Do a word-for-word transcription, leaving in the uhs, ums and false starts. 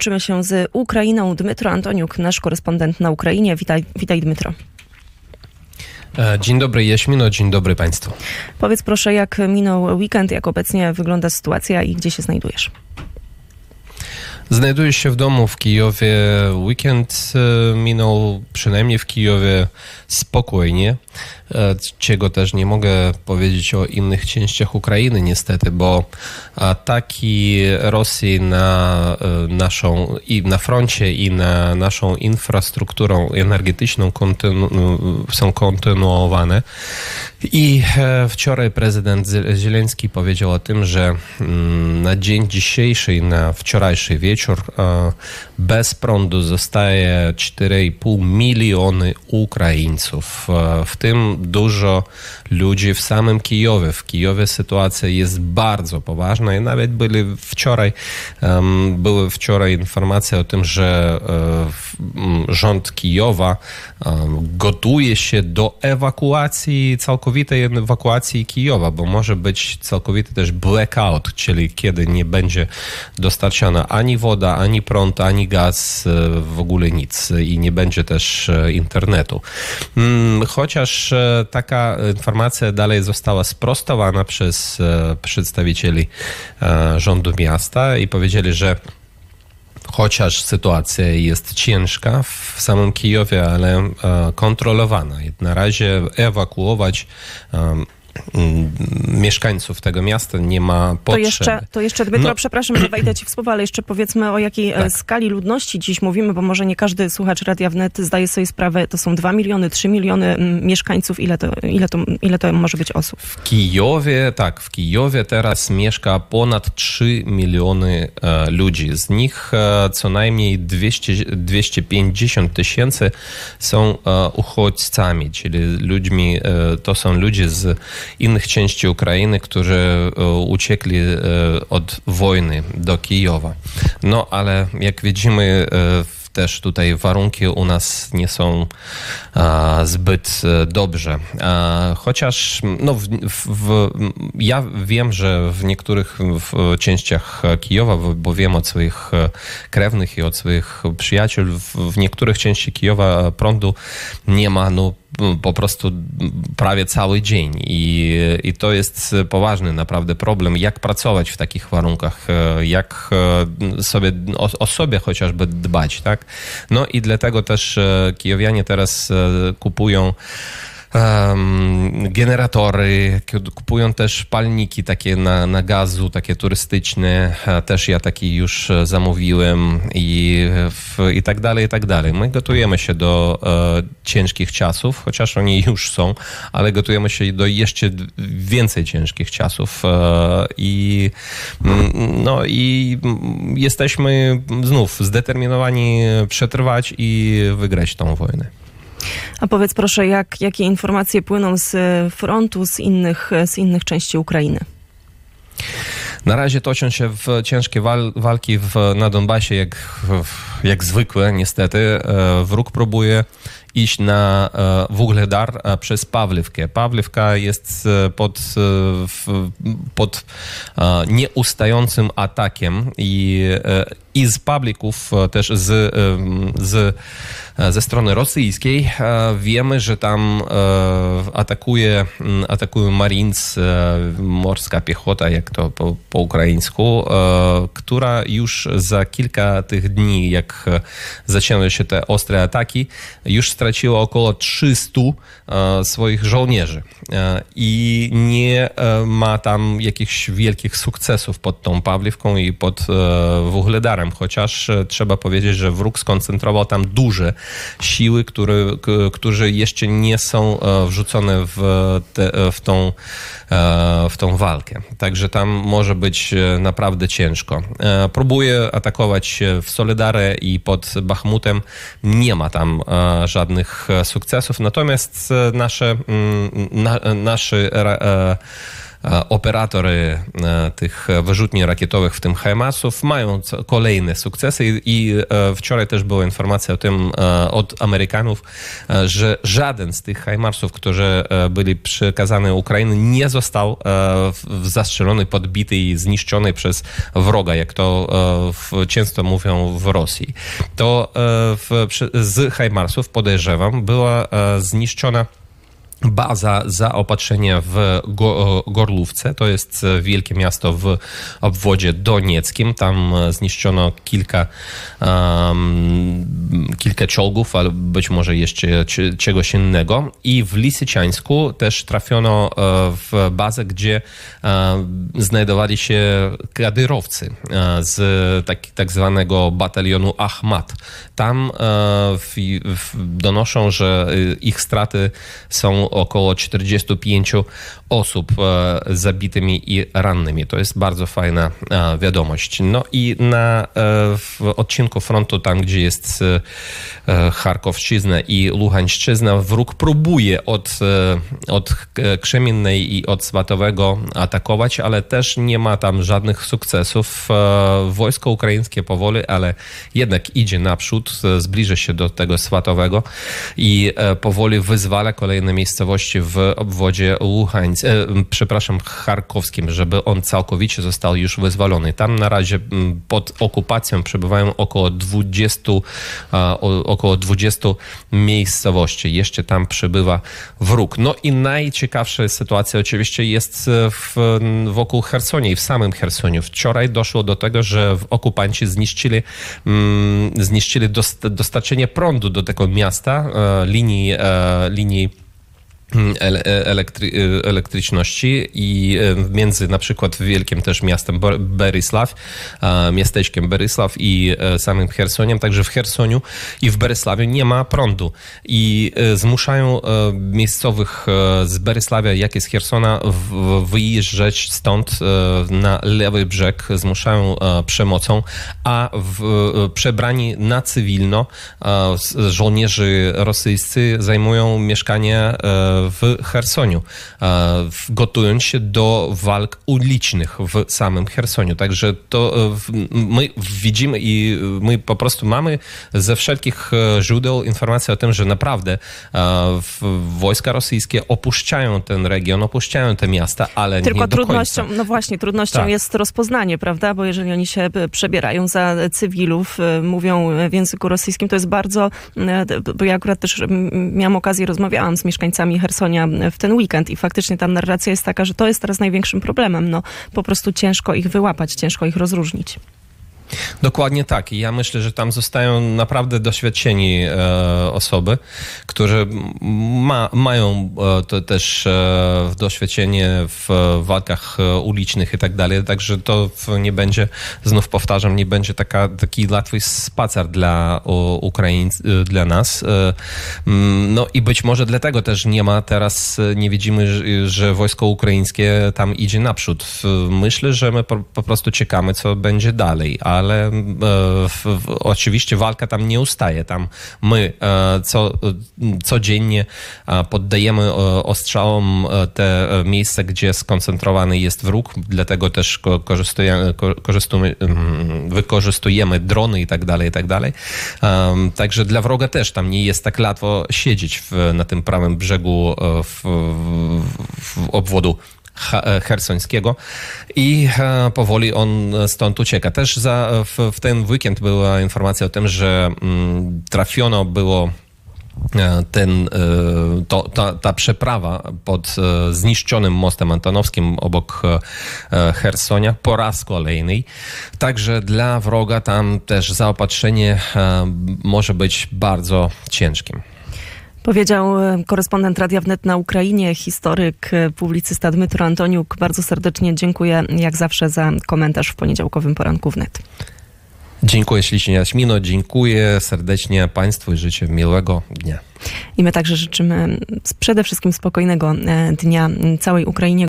Łączymy się z Ukrainą. Dmytro Antoniuk, nasz korespondent na Ukrainie. Witaj, witaj Dmytro. Dzień dobry Jaśmino, dzień dobry Państwu. Powiedz proszę, jak minął weekend, jak obecnie wygląda sytuacja i gdzie się znajdujesz? Znajduję się w domu w Kijowie. Weekend minął przynajmniej w Kijowie spokojnie, czego też nie mogę powiedzieć o innych częściach Ukrainy niestety, bo ataki Rosji na naszą i na froncie i na naszą infrastrukturę energetyczną kontynu, są kontynuowane. I wczoraj prezydent Zieleński powiedział o tym, że na dzień dzisiejszy, na wczorajszy wieczór bez prądu zostaje cztery i pół miliony Ukraińców, w tym dużo ludzi w samym Kijowie. W Kijowie sytuacja jest bardzo poważna i nawet byli wczoraj, um, były wczoraj informacje o tym, że um, rząd Kijowa um, gotuje się do ewakuacji, całkowitej ewakuacji Kijowa, bo może być całkowity też blackout, czyli kiedy nie będzie dostarczana ani woda, ani prąd, ani gaz, w ogóle nic i nie będzie też internetu. Chociaż taka informacja dalej została sprostowana przez przedstawicieli rządu miasta i powiedzieli, że chociaż sytuacja jest ciężka w samym Kijowie, ale kontrolowana. I na razie ewakuować mieszkańców tego miasta nie ma potrzeby. To jeszcze, to jeszcze Dmytro, no. przepraszam, że wejdę ci w słowo, ale jeszcze powiedzmy, o jakiej tak. skali ludności dziś mówimy, bo może nie każdy słuchacz Radia Wnet zdaje sobie sprawę, to są dwa miliony, trzy miliony mieszkańców, ile to, ile to, ile to może być osób? W Kijowie, tak, w Kijowie teraz mieszka ponad trzy miliony e, ludzi. Z nich e, co najmniej dwieście, dwieście pięćdziesiąt tysięcy są e, uchodźcami, czyli ludźmi, e, to są ludzie z innych części Ukrainy, którzy uciekli od wojny do Kijowa. No ale jak widzimy, też tutaj warunki u nas nie są a, zbyt dobrze. A, chociaż no, w, w, ja wiem, że w niektórych w częściach Kijowa, bo wiem od swoich krewnych i od swoich przyjaciół, w, w niektórych częściach Kijowa prądu nie ma, no po prostu prawie cały dzień i, i to jest poważny naprawdę problem, jak pracować w takich warunkach, jak sobie o, o sobie chociażby dbać, tak? No i dlatego też kijowianie teraz kupują Um, generatory, kupują też palniki takie na, na gazu, takie turystyczne, też ja taki już zamówiłem i, w, i tak dalej, i tak dalej. My gotujemy się do e, ciężkich czasów, chociaż oni już są, ale gotujemy się do jeszcze więcej ciężkich czasów e, i no i jesteśmy znów zdeterminowani przetrwać i wygrać tą wojnę. A powiedz proszę, jak, jakie informacje płyną z frontu, z innych, z innych części Ukrainy? Na razie toczą się w ciężkie wal, walki w, na Donbasie, jak, jak zwykle niestety. Wróg próbuje iść na Wuhledar przez Pawliwkę. Pawliwka jest pod, pod nieustającym atakiem i, i z Pawlików, też z, z, ze strony rosyjskiej wiemy, że tam atakuje, atakuje Marines, morska piechota, jak to po, po ukraińsku, która już za kilka tych dni, jak zaczęły się te ostre ataki, już straciła około trzysta swoich żołnierzy i nie ma tam jakichś wielkich sukcesów pod tą Pawliwką i pod Wuhledarem, chociaż trzeba powiedzieć, że wróg skoncentrował tam duże siły, które, które jeszcze nie są wrzucone w, te, w, tą, w tą walkę. Także tam może być naprawdę ciężko. Próbuje atakować w Soledarę i pod Bachmutem. Nie ma tam żadnych sukcesów, natomiast nasze, na, nasze operatory tych wyrzutni rakietowych, w tym HIMARS-ów, mają kolejne sukcesy i wczoraj też była informacja o tym od Amerykanów, że żaden z tych HIMARS-ów, które byli przekazane Ukrainie, nie został zastrzelony, podbity i zniszczony przez wroga, jak to często mówią w Rosji. To w, z HIMARS-ów, podejrzewam, była zniszczona baza zaopatrzenia w Gorlówce, to jest wielkie miasto w obwodzie donieckim. Tam zniszczono kilka, um, kilka czołgów, ale być może jeszcze czegoś innego. I w Lisyciańsku też trafiono w bazę, gdzie znajdowali się kadyrowcy z tak, tak zwanego batalionu Achmat. Tam w, w, donoszą, że ich straty są około czterdzieści pięć osób zabitymi i rannymi. To jest bardzo fajna wiadomość. No i na w odcinku frontu, tam gdzie jest Charkowszczyzna i Luhańszczyzna, wróg próbuje od, od Krzemiennej i od Swatowego atakować, ale też nie ma tam żadnych sukcesów. Wojsko ukraińskie powoli, ale jednak idzie naprzód, zbliża się do tego Swatowego i powoli wyzwala kolejne miejscowości w obwodzie Luhańsk, e, przepraszam, charkowskim, żeby on całkowicie został już wyzwolony. Tam na razie pod okupacją przebywają około dwadzieścia, około dwadzieścia miejscowości. Jeszcze tam przybywa wróg. No i najciekawsza sytuacja oczywiście jest w, wokół Chersonia i w samym Chersoniu. Wczoraj doszło do tego, że okupanci zniszczyli, mm, zniszczyli dost, dostarczenie prądu do tego miasta, e, linii, e, linii Elektry, elektryczności i między na przykład wielkim też miastem Berysław, miasteczkiem Berysław i samym Chersoniem, także w Chersoniu i w Berysławiu nie ma prądu i zmuszają miejscowych z Berysławia, jak i z Chersona, wyjeżdżać stąd na lewy brzeg, zmuszają przemocą, a w, przebrani na cywilno żołnierze rosyjscy zajmują mieszkania w Chersoniu, gotując się do walk ulicznych w samym Chersoniu. Także to my widzimy i my po prostu mamy ze wszelkich źródeł informację o tym, że naprawdę wojska rosyjskie opuszczają ten region, opuszczają te miasta, ale Tylko nie do trudnością, końca. no właśnie, trudnością tak. jest rozpoznanie, prawda? Bo jeżeli oni się przebierają za cywilów, mówią w języku rosyjskim, to jest bardzo, bo ja akurat też miałam okazję, rozmawiałam z mieszkańcami Chersonia w ten weekend i faktycznie tam narracja jest taka, że to jest teraz największym problemem. No, po prostu ciężko ich wyłapać, ciężko ich rozróżnić. Dokładnie tak. I ja myślę, że tam zostają naprawdę doświadczeni e, osoby, które ma, mają e, to też e, doświadczenie w walkach ulicznych i tak dalej. Także to nie będzie, znów powtarzam, nie będzie taka, taki łatwy spacer dla Ukraińców, dla nas. E, no i być może dlatego też nie ma teraz, nie widzimy, że, że wojsko ukraińskie tam idzie naprzód. Myślę, że my po, po prostu czekamy, co będzie dalej. A ale e, w, w, oczywiście walka tam nie ustaje. Tam my e, co, codziennie e, poddajemy e, ostrzałom e, te miejsca, gdzie skoncentrowany jest wróg, dlatego też korzystujemy, korzystujemy, wykorzystujemy drony i tak dalej, i tak dalej. E, także dla wroga też tam nie jest tak łatwo siedzieć w, na tym prawym brzegu e, w, w, w obwodu chersońskiego i e, powoli on stąd ucieka. Też za, w, w ten weekend była informacja o tym, że mm, trafiono było ten, to, ta, ta przeprawa pod zniszczonym mostem antonowskim obok Chersonia po raz kolejny. Także dla wroga tam też zaopatrzenie może być bardzo ciężkim. Powiedział korespondent Radia Wnet na Ukrainie, historyk, publicysta Dmytro Antoniuk. Bardzo serdecznie dziękuję jak zawsze za komentarz w poniedziałkowym poranku Wnet. Dziękuję ślicznie, Jaśmino, dziękuję serdecznie Państwu i życzę miłego dnia. I my także życzymy przede wszystkim spokojnego dnia całej Ukrainie.